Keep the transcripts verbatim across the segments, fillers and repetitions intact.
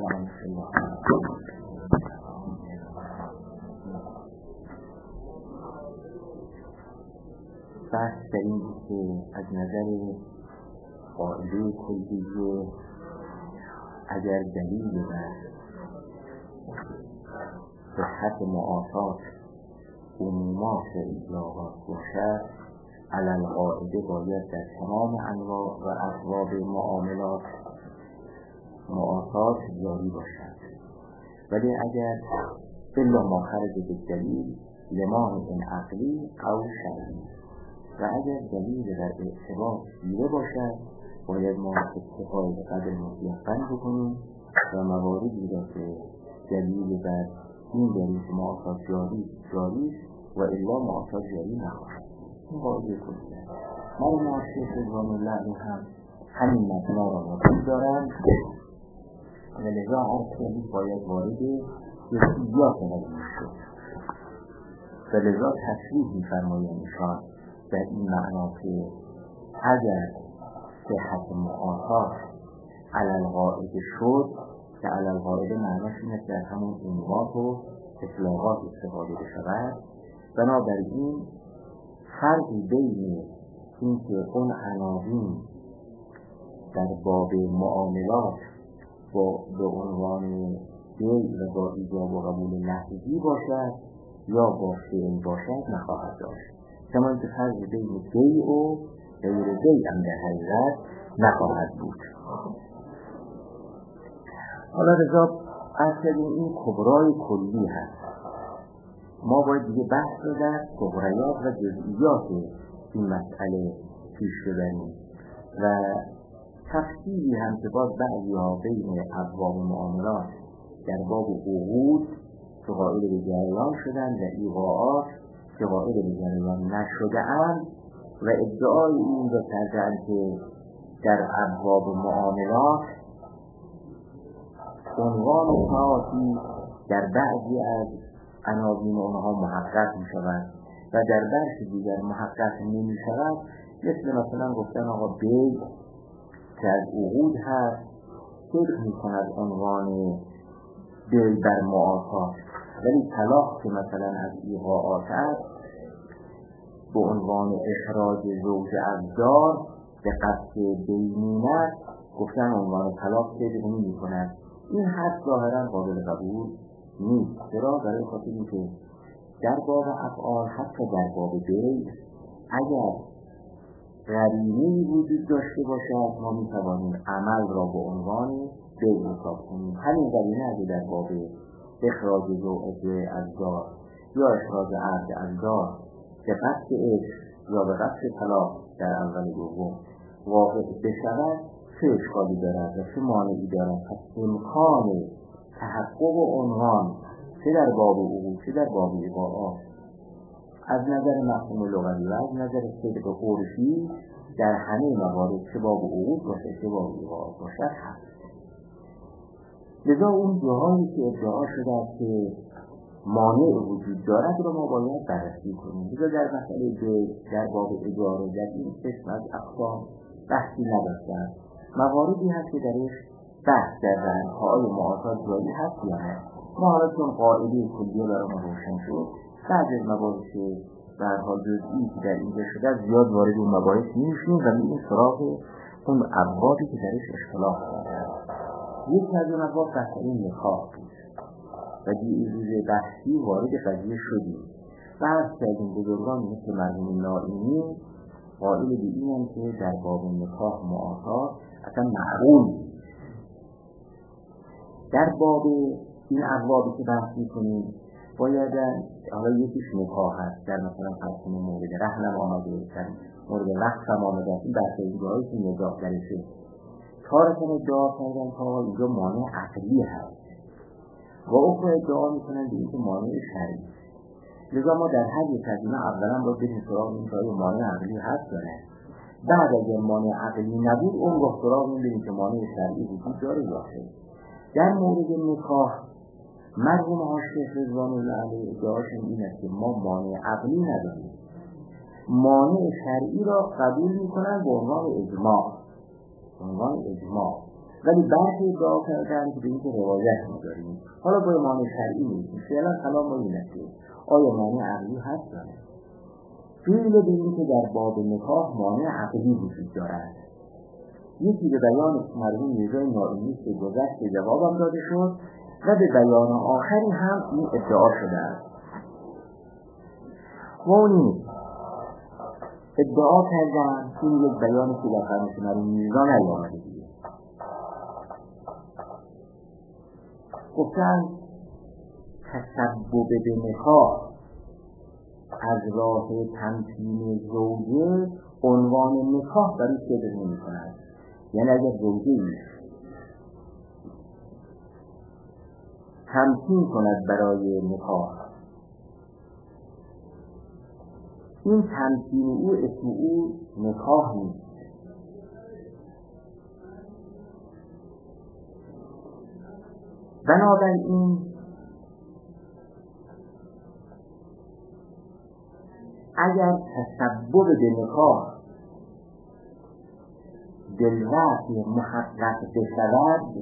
بحث در این که از نظر قاعده کلیه اگر دلیل بر صحت معافات عمومات اطلاقات باشد، علی القاعده باید در تمام انواع و اسباب معاملات معافات جاری باشد. ولی اگر الا ما خرج بالدلیل لمانع عقلی او شرعی، و اگر دلیل در اعتبار دیده باشد باید ما اتفاق قدر مطلقاً بکنیم و مواردی را که دلیل بر این دلیل معافات جاری جاری و الا معافات جاری نخواهد. این قاعده کلیه. مرحوم شیخ رضوان الله هم همین مبنا را مطلق دارند و لذا هر کلی باید وارد جزئیات نظر شد و لذا تصریح می‌فرمایند ایشان در این معنا که اگر صحت معافات علی القاعده شد، که علی القاعده معناش اینه که در همون عنوان و اطلاقات استفاده بشود، بنابراین فرقی بین این که اون عناوین در باب معاملات با به عنوان بیع و با ایجاب و قبول لحظی باشد یا با فعل باشد نخواهد داشت. چون که فرق بین بیع و غیر بیع هم در حقیقت نخواهد بود. حالا رضا اصلا این کبرای کلی هست. ما باید دیگه بحث رو در کبرایات و جزئیات این مسئله پیش ببریم و تفصیلی هم که باز بعضی ها بین ابواب معاملات در باب عقود که قائل به جریان شدن و ایقاعات که قائل به جریان نشده اند و ادعای این را کردند که در ابواب معاملات عنوان تعاطی در بعضی از عناوین اونها محقق می شود و در برخی دیگر محقق نمی شود. مثل مثلا گفتن آقا بیع که از عقود هست فکر می کند عنوان بیع بر معافات، ولی طلاق که مثلا از ایقاعات هست به عنوان اخراج زوج از دار به قصد بینینت گفتن عنوان طلاق فکر نمی کند. این حد ظاهرا قابل قبول نیست. چرا؟ برای خاطر اینکه در باب افعال حتی در باب بیع اگر قرینه‌ای وجود داشته باشد ما میتوانیم عمل را به عنوان بیع حساب کنیم. همین قرینه اگر در باب اخراج زوج از دار یا اخراج عبد از دار به قصد عشق یا به قصد طلاق در اول دوم واقع بشود چه اشکالی دارد و چه مانعی دارد؟ پس امکان تحقق عنوان چه در باب عقود چه در باب ایقاعات از نظر مفهوم لغوی و از نظر صدق عرفی در همه موارد چه باب عقود باشه چه باب ایقاعات باشد هست. لذا اون جاهایی که ادعا شده است که مانع وجود دارد رو ما باید بررسی کنیم. لذا در مسئله در باب اجاره در این قسم از اقسام بحثی نداشتند. مواردی هست که درش بحث در رنگ‌های معافات جاری هست یا نه. ما حالا چون قاعده کلیه برای ما روشن شد بعد از مباحث به هر حال جزئی که در اینجا شده زیاد وارد اون مباحث نمیشیم و میریم سراغ اون ابوابی که درش اختلاف دارد. یکی از اون ابواب مسئله نکاح بود و دیروز بحثی وارد قضیه شدیم. بعض از این بزرگان مثل مرحوم نائینی قائل به اینن که در باب نکاح معافات اصلا معقول نیست. در باب این ابوابی که بحث می‌کنیم باید حالا یکیش نکاح هست در مثلا فرض مورد رهن آمده در مورد وقت هم آمده این بحث اینجاهایی که نجاح درشه تارتن ادعا کردن تا اینجا مانع عقلی هست و اخرى ادعا میکنن به اینکه مانع شرعی. لذا ما در هر یک از اینا اولا باید بریم سراغ این که مانع عقلی هست یا نه. بعد اگر مانع عقلی نبود اون گفت سراغ این بریم که مانع شرعی وجود داره یا خیر. در مورد نکاح مرحوم ها شیخ رضوان الله علیه ادعاشون این است که ما مانع عقلی نداریم، مانع شرعی را قبول میکنن به عنوان اجماع. عنوان اجماع ولی برخی ادعا کردن که به این که روایت نداریم. حالا با معنی شرعی نیستیم. فعلا کلام ما این است که آیا معنی عقلی هست یا نه؟ قیل به این که در باب نکاح معنی عقلی وجود دارد. یکی به بیان مرحوم میرزا نائینی که گذشت جوابم داده شد و به بیان آخری هم این ادعا شده است. و اونی ادعا کردن این یک بیانی که در فرمایش مرحوم میرزا نیامده دیگه. گفتن تسبب به نکاح از راه تمکین زوجه عنوان نکاح برای صدر نمی کند. یعنی اگر زوجه تمکین کند برای نکاح، این تمکین او اسم او نکاح نیست. بنابراین اگر تسبب به نکاح بالوقت محقق بشود،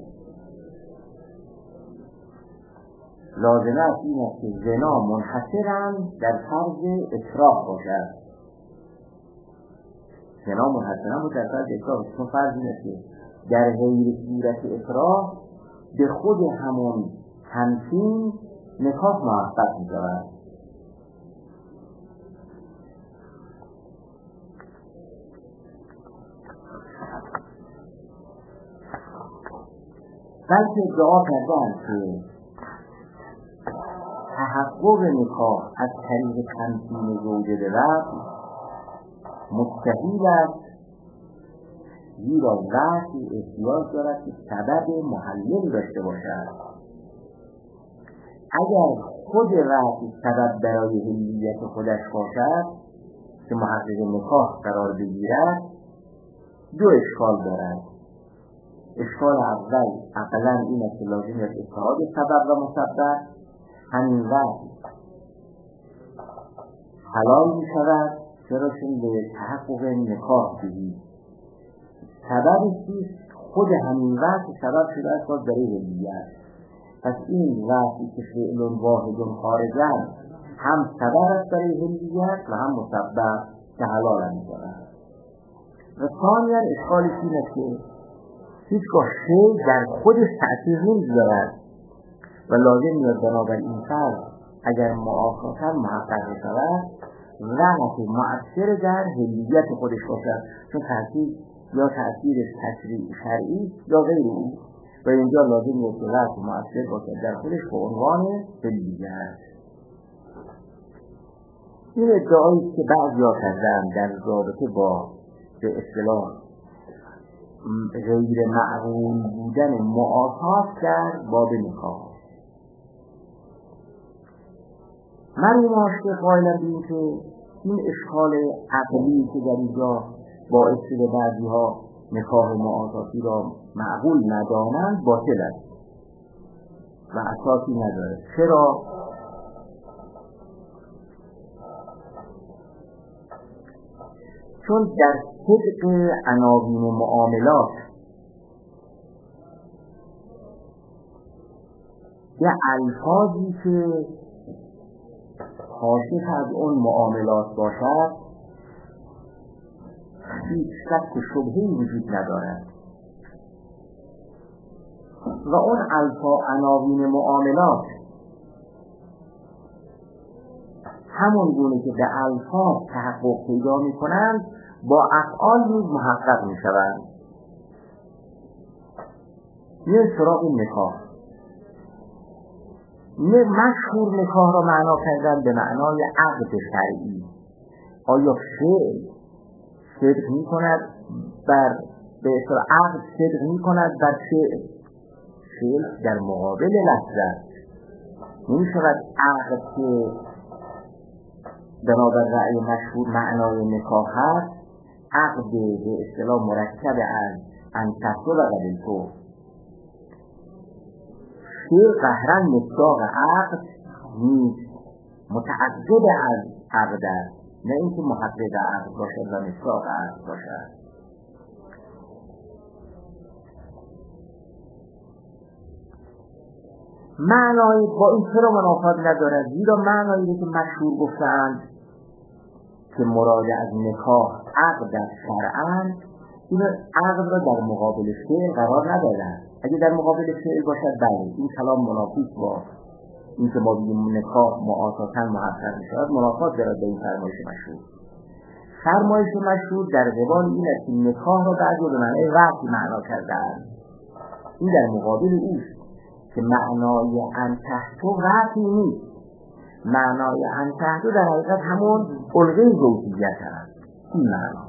لازمه است این است که زنا منحصراً در فرض اکراه باشد. زنا منحصراً در فرض اکراه باشد. چون فرض این است که در غیر صورت اکراه به خود همون تمکین نکاح محقق می شود. بلکه ادعا کردن که تحقق نکاح از طریق تمکین زوجه به وقت مستحیل است، زیرا وقت احتیاج دارد که سبب محلل داشته باشد. اگر خود وقت سبب برای حلیت خودش باشد که محقق نکاح قرار بگیرد، دو اشکال دارد. اشکال اول عقلاً این است که لازم است اتحاد سبب و مسبب همین وقت حلال می شود، چرا چون به تحقق نکاح بگید سببی چیست؟ خود همین وقت سبب شده است باز برای حلیت. پس این وقتی که فعل واحد خارجن هم سبب است برای حلیت و هم مسبب که حلال می شود. و ثانیاً اشکالی این است که هیچگاه شی در خودش تأثیر نمی‌گذارد و لازم میاد بنابراین فرض اگر معاصرتاً محقق شود وقت مؤثر در حلیت خودش باشد، چون تأثیر یا تأثیرش تشریع شرعی یا غیر او و اینجا لازم میاد که وقت مؤثر باشد در خودش به عنوان حلیت. این ادعایی که بعضیا کردن در رابطه با به اصطلاح غیر معقول بودن معاصات در باب نکاح. من این ماشته قائلم به این که این اشکال عقلی که در اینجا باعث شده بعضی ها نکاح معاصاتی را معقول ندانند باطل است و اساسی نداره. چرا؟ چون در طبق عناوین معاملات یه الفاظی که حاشیه از اون معاملات باشد هیچ شک و شبهه‌ای وجود ندارد و اون الفاظ عناوین معاملات همون گونه که به الفاظ تحقق پیدا می کنند با افعال نیز محقق می شوند. یه سراغ نکاح مشهور نکاح را معنا کردن به معنای عقد شرعی. آیا فعل صدق می کند بر به اصطلاح عقد صدق می کند بر فعل؟ فعل در مقابل لفظ است. نمی شود عقد که بنابر رأی مشهور معنای نکاح هست عقد به اصطلاح مرکب از انتفه و قبلتو فعل قهرن مصداق عقد نیست، متعقب از عقد است، نه اینکه محقق عقد باشد و مصداق عقد باشد. معنای با این چرا منافات ندارد؟ زیرا معنایی که مشهور گفتند که مراد از نکاح عقد در شرعاً، این عقد را در مقابل فعل قرار ندادند. اگه در مقابل فعل باشد بله این کلام منافات با این که ما بگیم نکاح معاصاتاً محقق میشود منافات دارد به این فرمایش مشهور. فرمایش مشهور در قبال این است که نکاح را بعضی به معنی رفع معنا کردند. این در مقابل اوست که معنای ان تحتو رفعی نیست. معنای ان تحتو در حقیقت همون الغه زوجیت هست. این معنا.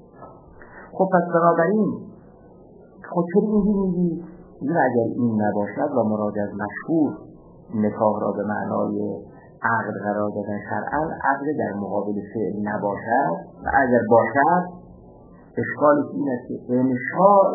خب پس بنابراین خب چرا اینجی میگی؟ این اگر این نباشد و مراد از مشهور نکاح را به معنای عقد قرار دادن شرعاً، عقد در مقابل فعل نباشد و اگر باشد اشکالش این است که انشاء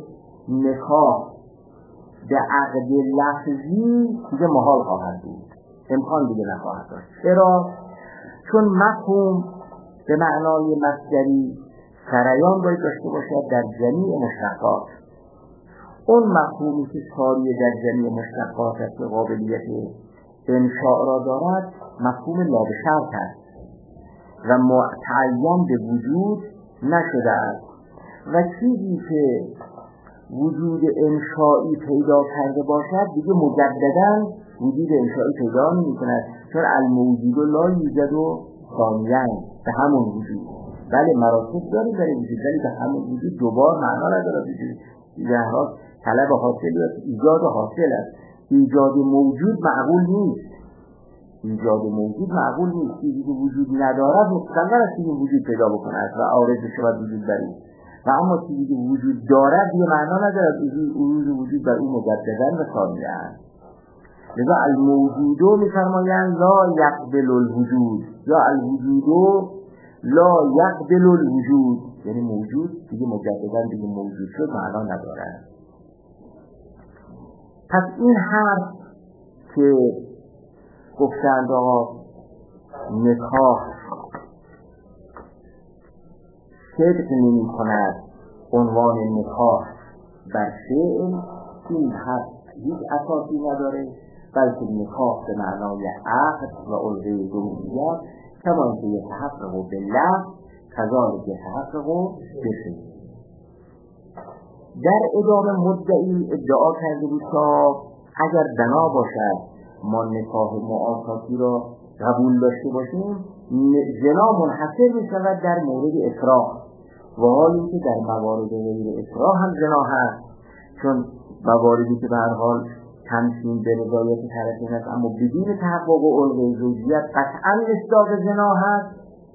نکاح در عقد لفظی دیگه محال خواهد بود، امکان دیگه نخواهد داشت. چرا؟ چون مفهوم به معنای مصدری سریان باید داشته باشد در جمیع مشتقات. اون مفهومی که ساری در جمیع مشتقات است که قابلیت انشاء را دارد مفهوم لا به شرط است و متعین به وجود نشده است و چیزی که وجود انشایی پیدا کرده باشد دیگه مجدداً وجود انشایی پیدا نمی کند، چون الموجود لا یوجد ثانیاً به همون وجود. بله مراتب داری برای وجود ولی به همون وجود دوبار معنا نداره. وجود جهات طلب حاصل است، ایجاد حاصل است. ایجاد موجود معقول نیست. ایجاد موجود معقول نیست. چیزی که وجود ندارد مستقر است که وجود پیدا بکند و عارض شود وجود بر او. و اما چیزی که وجود دارد یه معنا ندارد وجود وجود بر او مجدداً و ثانیاً. لذا الموجود می‌فرمایند لا یقبل الوجود یا الوجود لا یقبل الوجود، یعنی موجود دیگه مجدداً دیگه موجود شد معنا ندارد. پس این حرف که گفتند آقا نکاح صدق نمی کند عنوان نکاح بر فعل، این حرف هیچ اساسی نداره، بلکه نکاح به معنای عقد و الغه زوجیت کمان که یتحقق بالله کذالک یتحقق بالفعل. در ادامه مدعی ادعا کرده بود که اگر بنا باشد ما نکاح معاصاتی را قبول داشته باشیم زنا منحصر می شود در مورد اکراه، و حالی که در موارد غیر اکراه هم زنا هست، چون مواردی که به هر حال تمثیل به رضایت طرفین است اما بدون تحقق و الغه زوجیت قطعا مصداق زنا هست،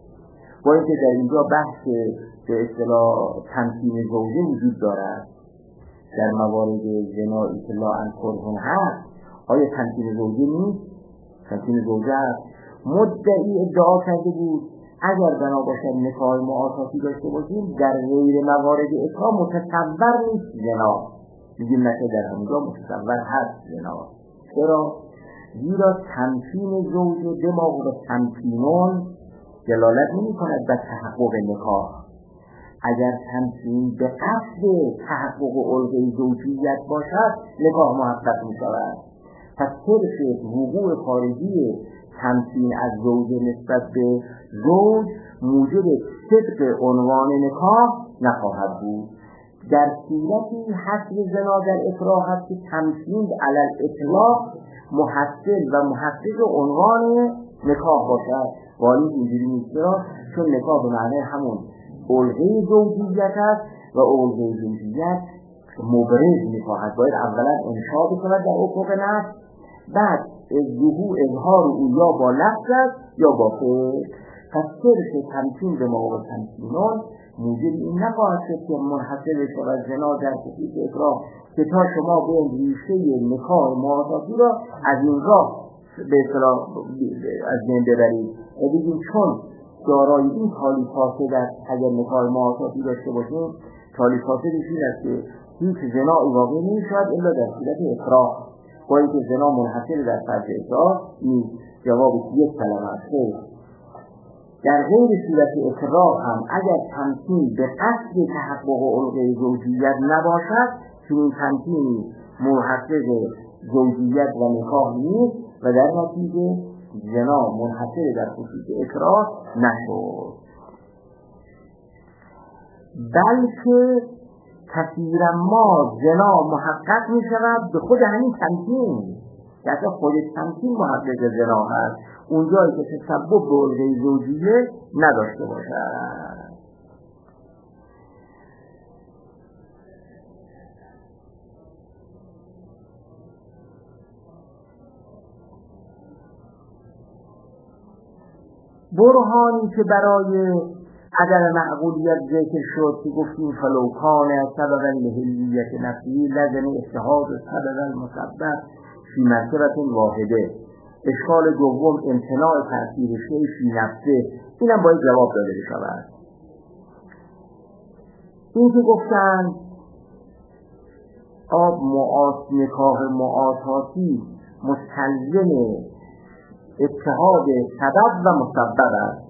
با اینکه در اینجا بحث به اصطلاح تمثیل زوجه وجود دارد. در موارد زنایی که لا ان کرهن هست آیا تمثیل زوجه نیست؟ تمثیل زوجه هست. مدعی ادعا کرده بود اگر بنا باشد نکاح معاصاتی داشته باشیم در غیر موارد اکراه متصور نیست زنا. میگیم نشه در همونجا متصور هست زنا. چرا؟ زیرا تمثیل زوجه دماغ و تمثیلون دلالت نمی کند بر تحقق نکاح. اگر تمثیل به قصد تحقق و الغه زوجیت باشد نکاح محقق می شود. پس صرف وقوع خارجی تمثیل از زوجه نسبت به زوج موجب صدق عنوان نکاح نخواهد بود. در صورتی حصر زنا در اکراه هست که تمثیل علی الاطلاق محصل و محقق عنوان نکاح باشد، ولی اینجوری نیست، چون نکاح به معنی همون الغه زوجیت است و الغه زوجیت مبرز می‌خواهد باید اولا انشاء بکند در افق نفس، بعد ظهور اظهار او یا با لفظ است یا با فعل. پس صرف تمثیل به موقع تمثیلون موجب این نخواهد شد که منحصر شود زنا در خصوص اکراه که تا شما به ریشه نکاح معاصاتی را از این راه به اصطلاح از بین ببرید و بگیم چون دارای این حالی فاسد است اگر نکاح معاصاتی داشته باشیم حالی فاسدش این است که هیچ زنایی واقع نمی‌شود الا در صورت اکراه، با اینکه زنا منحصر در فرض اکراه نیست. جواب یک کلمه است. در غیر صورت اکراه هم اگر تمثیل به قصد تحقق و الغه زوجیت نباشد چون تمثیل محقق زوجیت و نکاح نیست و در نتیجه زنا منحصر در خصوص اکراه نشد، بلکه کثیرا ما زنا محقق می شود به خود همین تمکین، که اصلا خود تمکین محقق زنا هست، اونجایی که تسبب به الغه زوجیه نداشته باشد. برهانی که برای عدم معقولیت ذکر شد که گفتیم فلوکان سببا لحلیت نفسی لازم اتحاد سبب المسبب فی مرتبت واحده. اشکال دوم امتناع تأثیر شیء فی نفسه، اینم باید جواب داده بشود. این که گفتن آب معاص نکاح معاصاتی مستلزم اتحاد سبب و مسبب است،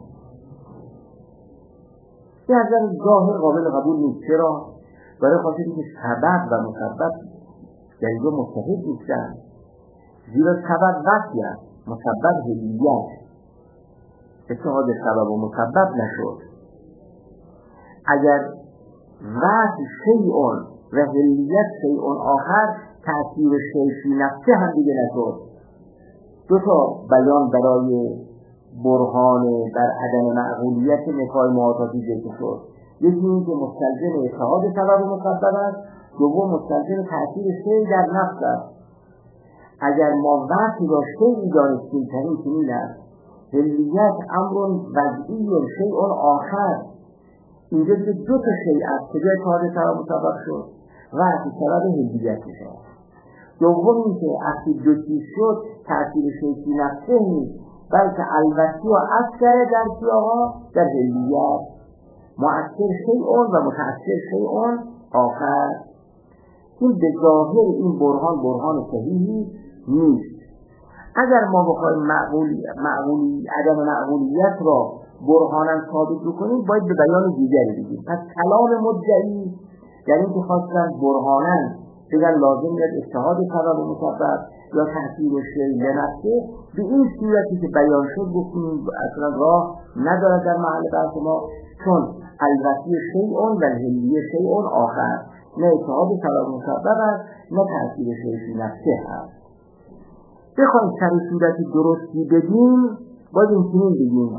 این از نظر ظاهر قابل قبول نیست. چرا؟ برای خاطر اینکه سبب و مسبب در اینجا متحد نیستند، زیرا سبب وحی است، مسبب حلیت، اتحاد سبب و مسبب نشد. اگر وحی شیئون و حلیت شیئون آخر، تأثیر شیء فی نفسه هم دیگه نشد. دو تا بیان برای برهان بر عدم معقولیت نکاح معاصاتی ذکر شد. یکی این که مستلزم اتحاد سبب و مسبب است، دوم مستلزم تأثیر شیء در نفس است. اگر ما وقتی را شیئی دانستیم تنین چنین است، حلیت امر وضعی شیء آخر، اینجا که دو تا شیء است که جای اتحاد سبب و مسبب شد، وقتی سبب حلیت شد. دوم این که اصلی دو چیز شد، تأثیر شیء فی نفسه نیست، بلکه البتی و اثر در کیاها در حلیت، مؤثر شیئون و متأثر شیئون آخر. این به ظاهر این برهان برهان صحیحی نیست. اگر ما بخوایم معقولی معقولی عدم معقولیت را برهانا ثابت بکنیم، باید به بیان دیگری بگیم. پس کلام مدعی در این که خواستن برهانا بگن لازم میاد اتحاد سبب و مسبب یا تأثیر شیء لنفسه، به این صورتی که بیان شد گفتیم اصلا راه ندارد در محل بحث ما، چون البتی شیئون و الحلیه شیئون آخر، نه اتحاد سبب و مسبب است نه تأثیر شیء فی نفسه هست. بخوایم سر صورتی درستی بگیم، باید این چنین بگیم: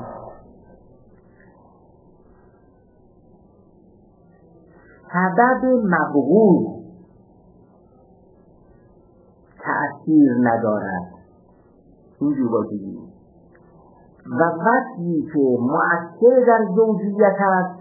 سبب مبغوض تأثیر ندارد، اینجور باید بگیم. و وقتی که مؤثر در زوجیت است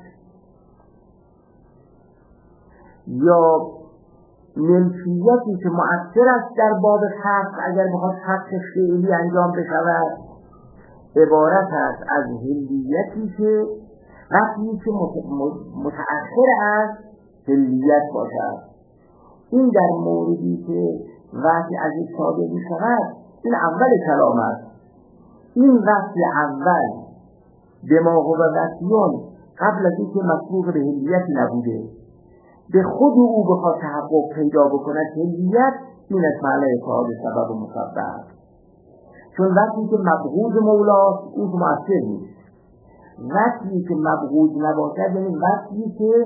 یا ملکیتی که مؤثر است در باب حق، اگر بخواد حق فعلی انجام بشود، عبارت است از حلیتی که وقتی که متأثر است حلیت باشد. این در موردی که وقتی از این صادر می شود، این اول کلام است. این وقتی اول به ما هو وقتیون قبل از اینکه مسبوق به حلیت نبوده، به خود او بخواد تحقق پیدا بکند حلیت، این از معنی اتحاد سبب و مسبب. چون وقتی که مبغوض مولاست این مؤثر نیست. وقتی که مبغوض نباشد یعنی وقتی که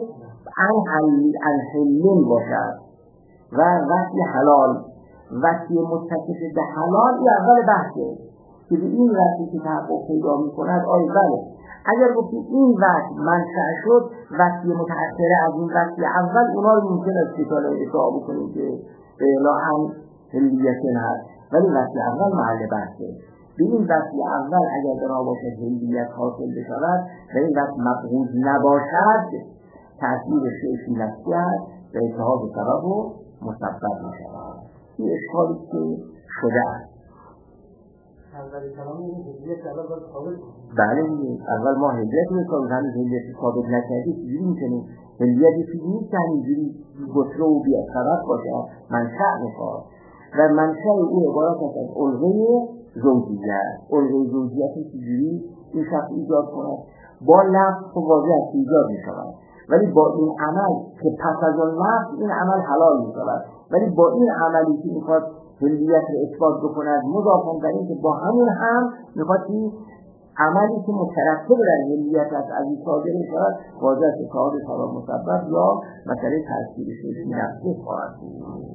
انحلین باشد و وقتی حلال، وقتی متصف به حلال، این اول بحثه که به این وقتی که تحقق پیدا می کند آی بله. اگر گفتیم این وقت منشأ شد، وقتی متأثره از این وقتی اول، اونا رو ممکن است که تالا ادعا بکنیم که به اعلام حلیتن هست، ولی وقتی اول محل بحثه. به این وقتی اول اگر بنا باشد حلیت حاصل بشود و این وقت مبغوض نباشد، تأثیر شیء فی نفسی است و اتحاد سبب و مسبب می شود. این اشکالی که شده است. اولی کلام این حلیت اول باید ثابت کنیم. بله اول ما حلیت رو ثابت کنیم، حلیت ثابت نکردی چجوری می‌کنیم؟ حلیت چیزی نیست که همینجوری گسره و بی سبب باشه، منشأ میخواد و منشأ او عبارت است از الغه زوجیت. الغه زوجیت چجوری این شخص ایجاد کند؟ با لفظ و واضح ایجاد می‌شود، ولی با این عمل که پس از اون لفظ این عمل حلال می‌شود. ولی با این عملی که میخواد هلیت رو اثبات بکند مضافاً بر این که با همون هم میخواد عملی که مترتب بر هلیت از عزیز صادر شود واضح اتحاد سبب مسبب یا مسئله تأثیر شیخی نفسه خواهد بود.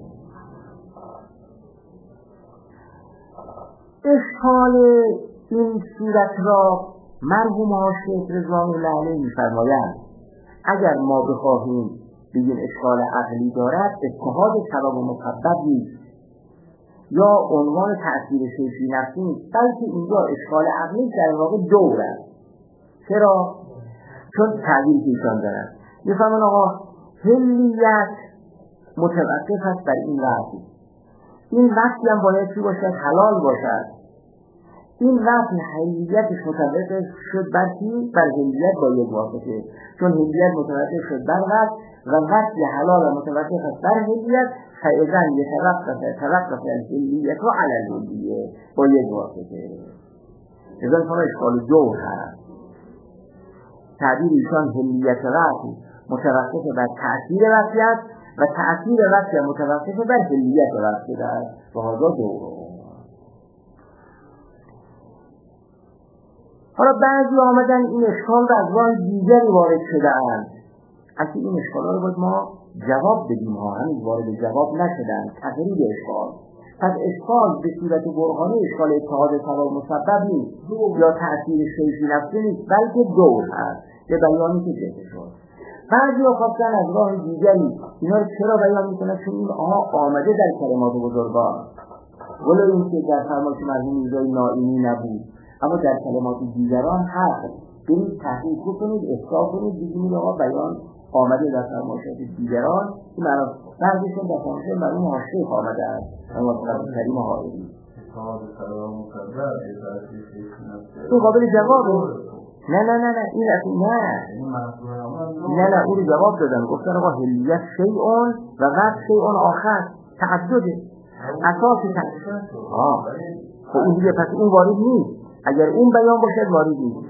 اشکال این صورت را مرحوم حاشیه رضوان الله علیه می‌فرمایند اگر ما بخواهیم بگیم اشکال عقلی دارد اتحاد سبب و مسبب نیست یا عنوان تأثیر شیخی نفسی نیست، بلکه اینجا اشکال عقلی در واقع دور است. چرا؟ چون تعبیر که ایشان دارن می‌فرمایند آقا هلیت متوقف است بر این وقتی این وقتی هم باید چی باشد؟ حلال باشد. این وقتی هلیتش متوقف شد بر چی؟ بر هلیت با یک واسطه، چون هلیت متوقف شد بر وقت و وقتی حلال و متوقف است بر هلیت فإذا يتوقف توقف الهلیت و علی الهلیه با یک واسطه. اذن فرا اشکال دور هست. تعبیر ایشان هلیت وقتی متوقف بر تأثیر وقتی است و تأثیر وقتی متوقف بر هلیت وقتی است و هذا دور. حالا بعضی آمدن این اشکال رو از راه دیگری وارد شده اند. اصلا این اشکال رو باید ما جواب بدیم ها، هنوز وارد جواب نشدن. تقریب اشکال پس اشکال به صورت برهانی اشکال اتحاد سبب مسبب نیست یا تأثیر شیخی نفسی نیست، بلکه دور هست به بیانی که جهده شد. بعضی ها خواستن از راه دیگری اینا رو چرا بیان میکنن؟ چون این آها آمده در کلمات بزرگان، ولو این که در فرمایش مرحوم میرزای نائینی نبود اما در کلمات دیگران هست. برید تحقیق کنید، اصلاح کنید، بگید آقا بیان آمده در فرمایشات دیگران که معنا بعضیشون در فرمایشات مرحوم حاشیه آمده است. اما طرف کریم حائری این قابل جوابه. نه نه نه نه این اصلا نه نه نه اون جواب دادن، گفتن آقا هلیت شیئون و وقت شیئون آخر تعدده اساسی تعدده. آه خب اون دیگه پس اون وارد نیست. اگر اون بیان باشد وارد نیست.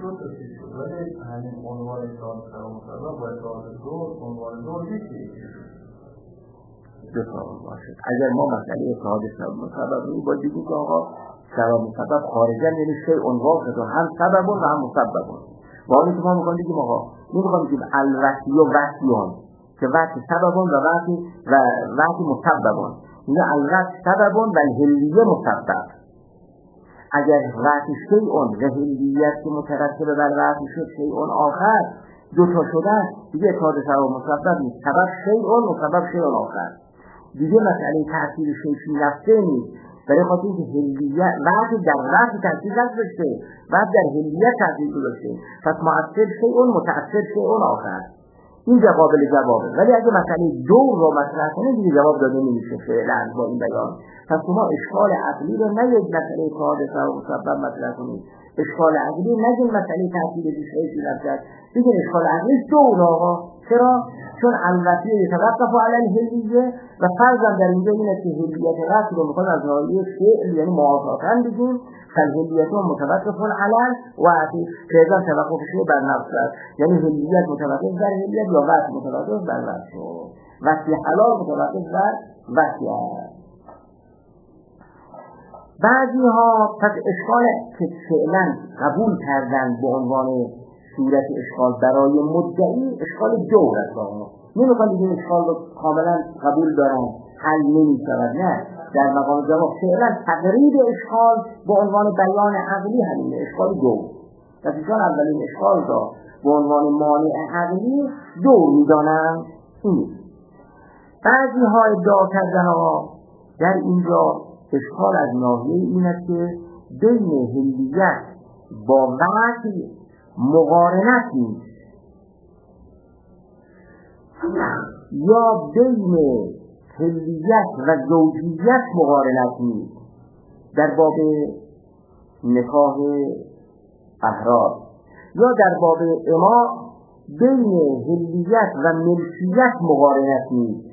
دو سوال باشد. اگر ما مسئله اتحاد سبب مسبب رو باید بگیم که آقا سبب مسبب خارجن یعنی شیء واحد و هم سبب و هم مسبب. واقعی که ما میخوام بگیم آقا نمیخوام بگیم الوحی و وحیان که وحی سبب و وحی و وحی مسبب. اینا الوحی سبب و الهلیه مسبب. اگر وحی شیئون و هلیت که مترتب بر وحی شد شیئون آخر دو تا شدن دیگه اتحاد سبب مسبب نیست. سبب شیئون و سبب شیئون آخر دیگه مسئله تأثیر شیخی نفسه نیست. برای خاطر اینکه هلیت وحی در وحی تأثیر داشته بعد در هلیت تأثیر داشته پس مؤثر شیئون متأثر شیئون آخر. این قابل جوابه. ولی اگه مسئله دور رو مطرح کنه دیگه جواب داده نمیشه فعلا با این بیان. پس شما اشکال عقلی رو نه یک مسئله اتحاد سبب مسبب مطرح کنید، اشکال عقلی نگین مسئله تأثیر شیخی نفسه، بگین اشکال عقلی دور. آقا چرا؟ چون الوحی یتوقف علی الهلیه و فرضاً در اینجا اینه که هلیت رفت رو میخواد از ناحیه فعل یعنی موافقاً بگیم فالهلیت متوقف علی وحی فرضاً توقفش بر نفس است، یعنی هلیت متوقف بر هلیت یا وحی متوقف بر وحی وحی حلال متوقف بر وحی است. بعضی ها پس اشکال که فعلا قبول کردن به عنوان صورت اشکال برای مدعی اشکال دور است. نمیخوان دیگه اشکال رو کاملا قبول دارن حل نمیشود، نه در مقام جواب فعلا تقریب اشکال به عنوان بیان عقلی همینه اشکال دور. پس ایشان اولین اشکال را به عنوان مانع عقلی دور میدانن. این بعضی ها ادعا کردن آقا در اینجا اشکال از ناحیه این است که بین هلیت با وحی مقارنت نیست یا بین هلیت و زوجیت مقارنت نیست در باب نکاح احرار یا در باب اما بین هلیت و ملکیت مقارنت نیست.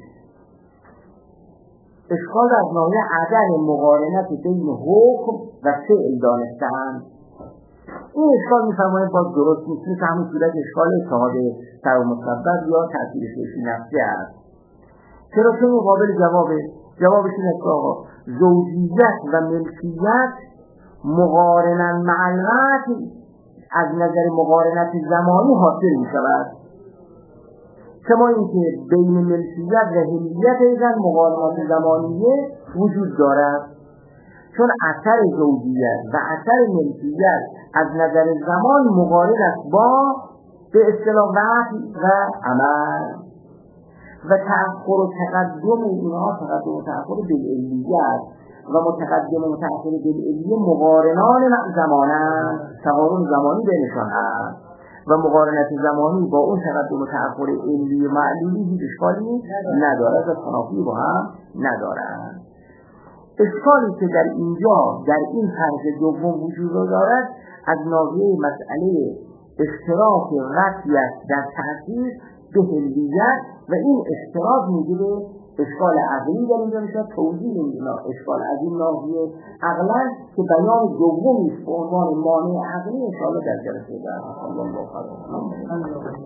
اشکال از ناحیه عدم مقارنت بین حکم و فعل دانستن. این اشکال میفرمایند باز درست نیست، مثل همون صورت اشکال اتحاد سبب مسبب یا تأثیر شیخی نفسی است. چرا؟ چون مقابل جوابه. جوابش اینه که آقا زوجیت و ملکیت مقارنن مع الوقت از نظر مقارنت زمانی حاصل می شود. کما اینکه بین ملکیت و هلیت ایزن مقارنت زمانیه وجود دارد، چون اثر زوجیت و اثر ملکیت از نظر زمان مقارن است با به اصطلاح وقت و عمل و تأخر و تقدم اینها تقدم و تأخر بالعلیت و متقدم و متأخر بالعلیه مقارنان زمانن، تقارن زمانی بینشان هست و مقارنت زمانی با اون تقدم و تأخر علی معلولی هیچ اشکالی ندارد و تنافی با هم ندارد. اشکالی که در اینجا در این طرح دوم وجود دارد از ناحیه مسئله اشتراک وصیت در تأثیر به هلیت و این اشتراک میگیره اشکال عقلی در اینجا میشه توضیح این اشکال از این ناحیه عقلا که بیان دومی است به عنوان مانع عقلی ان شاء الله در جلسه بعد. الله خیر.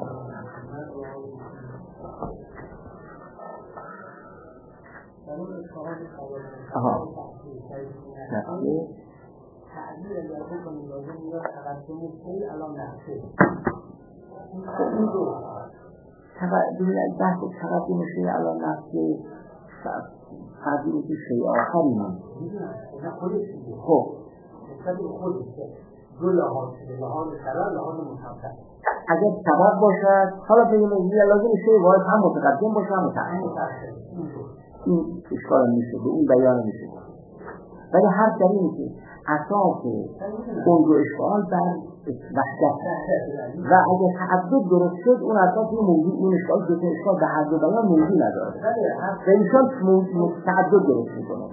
آها. نفسه تعبیر اگر بکنیم لازم میاد تقدم شیء الان نفسه. این دو تقدم بحث تقدم شیء الان نفسه تعبیر که شیء آخری من نه خودش میگه. خب نسبت خودش دو لحاظ شده، لحاظ شرع، لحاظ مطابقت. اگر سبب باشد حالا بگیم لازم شیء واحد هم متقدم باشه هم متأخر، این اشکال میشه به این بیان میشه. ولی هر در اینه که اساس اون دو اشکال بر وحدت و اگر تعدد درست شد اون اساس این موضوع این اشکال دو تا اشکال به هر دو بیان موضوع نداره و ایشان تعدد درست میکنه.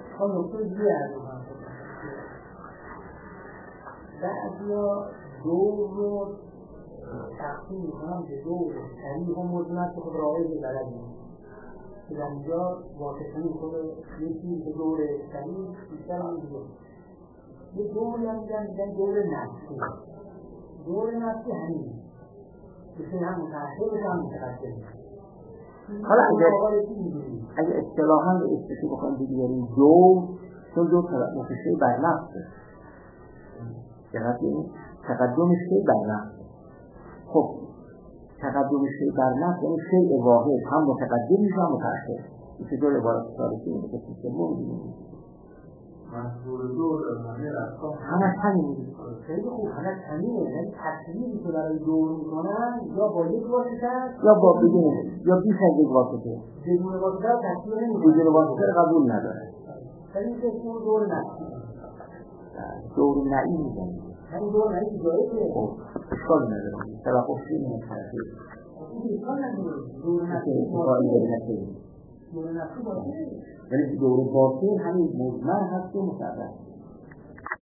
بعضیا دور رو تقسیم میکنم به دور صریح و مجمل که خود رائج بلدی که در اینجا واقعی خود یکی به دور صریح بیشتر هم دیگه یه دوری هم میگن میگن دور نفسی. دور نفسی همین بسید هم متأخر بشه هم متقدم. حالا اگر اگر اصطلاحاً به اسمشو بخوایم بگیریم دور، چون دور مفشه بر نفسه جهت این تقدمش که بر نفسه. خب تقدم شیء بر نفس یعنی شیء واحد هم متقدم میشه هم متأخر. این که دور عبارت ثالثی این که سیستم می‌بینیم منظور دور معنی رفتن همش همین خیلی خوب همش همینه. یعنی تصویری که برای دور میکنن یا با یک واسطه یا با بدون یا بیش از یک واسطه بدون واسطه تصویر نمیکنن، بدون واسطه قبول نداره. ولی که اون دور نفسی دور نعی میزنیم همین دور نعی جایه خب اشکال نداره توقف شیء من تأخیر اشکال نداره دور نفسی دور نفسی باشه ولی دور باطل همین مجمل هست و مصرح.